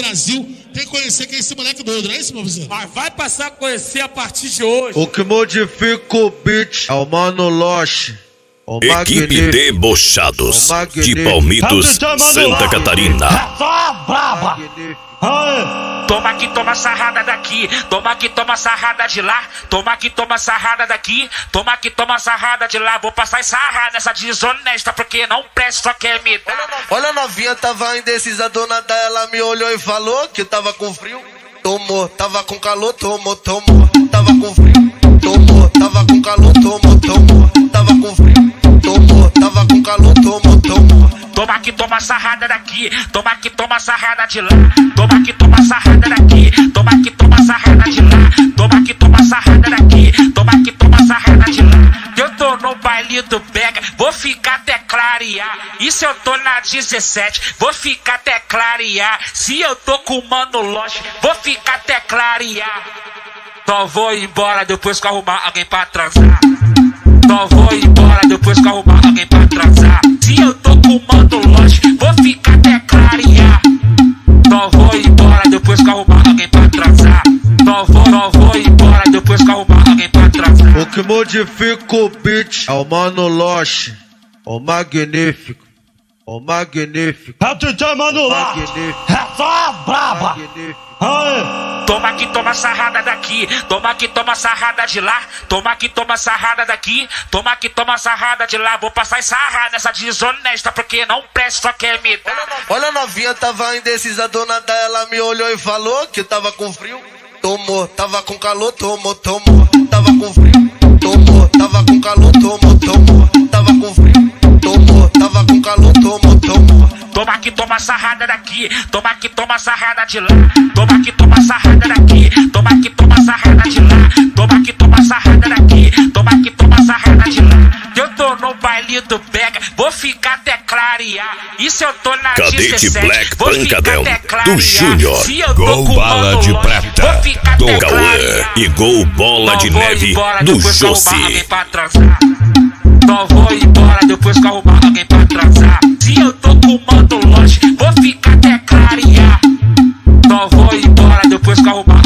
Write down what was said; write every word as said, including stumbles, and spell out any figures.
Brasil tem que conhecer quem é esse moleque doido, não é isso, meu vizinho? Mas vai passar a conhecer a partir de hoje. O que modifica o beat é o Mano Loche. O Equipe Debochados de Palmitos, Santa Catarina. É só braba. Toma que toma sarrada daqui, toma que toma sarrada de lá, toma que toma sarrada daqui, toma que toma sarrada de lá. Vou passar e sarrar nessa desonesta porque não presta, só quer me dar. Olha a novinha, tava indecisa, a dona dela me olhou e falou que tava com frio. Tomou, tava com calor, tomou, tomou. Tava com frio, tomou, tava com calor, tomou, tomou. Tava com frio, tomou, tava com calor, tomou, tomou. Toma que toma sarrada daqui, toma que toma sarrada de lá, toma que toma sarrada daqui, toma que toma sarrada de lá, toma que toma sarrada daqui, toma que toma sarrada de lá. Eu tô no baile do Pega, vou ficar até clarear. E se eu tô na dezessete, vou ficar até clarear. Se eu tô com o Mano Loche, vou ficar até clarear. Só vou embora depois que arrumar alguém pra transar. Só vou embora depois que arrumar alguém pra transar. Se eu tô com o Mano Loche, vou ficar até clarear. Só vou embora depois que arrumar alguém pra transar. Só vou, só vou embora depois que arrumar alguém pra transar. O que modifica o beat é o Mano Loche. O magnífico, o magnífico. É o D J Mano Loche. É só braba. Toma que toma sarrada daqui, toma que toma sarrada de lá, toma que toma sarrada daqui, toma que toma sarrada de lá. Vou passar e sarrar nessa desonesta porque não presta, só quer me dar. Olha a novinha, tava indecisa, a dona dela me olhou e falou que tava com frio. Tomou, tava com calor, tomou, tomou. Tava com frio, tomou, tava com calor, tomou, tomou. Tava com frio, tomou, tava com calor, tomou, tomou. Toma que toma sarrada daqui, toma que toma sarrada de lá, toma que toma sarrada daqui, toma que toma sarrada de lá, toma que toma sarrada daqui, toma que toma sarrada de lá. Eu tô no baile do Pega, vou ficar até clarear. E se eu tô na Cadete dezessete, Black vou ficar Pancadão até clarear. do Júnior. Se eu tô Gol com Bala Mano de Loche, Prata vou ficar do até Cauã clarear. e Gol Bola de Só vou Neve embora do depois que arrumar Jossi. alguém pra transar. Só vou embora depois que arrumar alguém pra transar. Se eu tô com o Mano Loche, vou ficar até clarear. Só vou embora depois que arrumar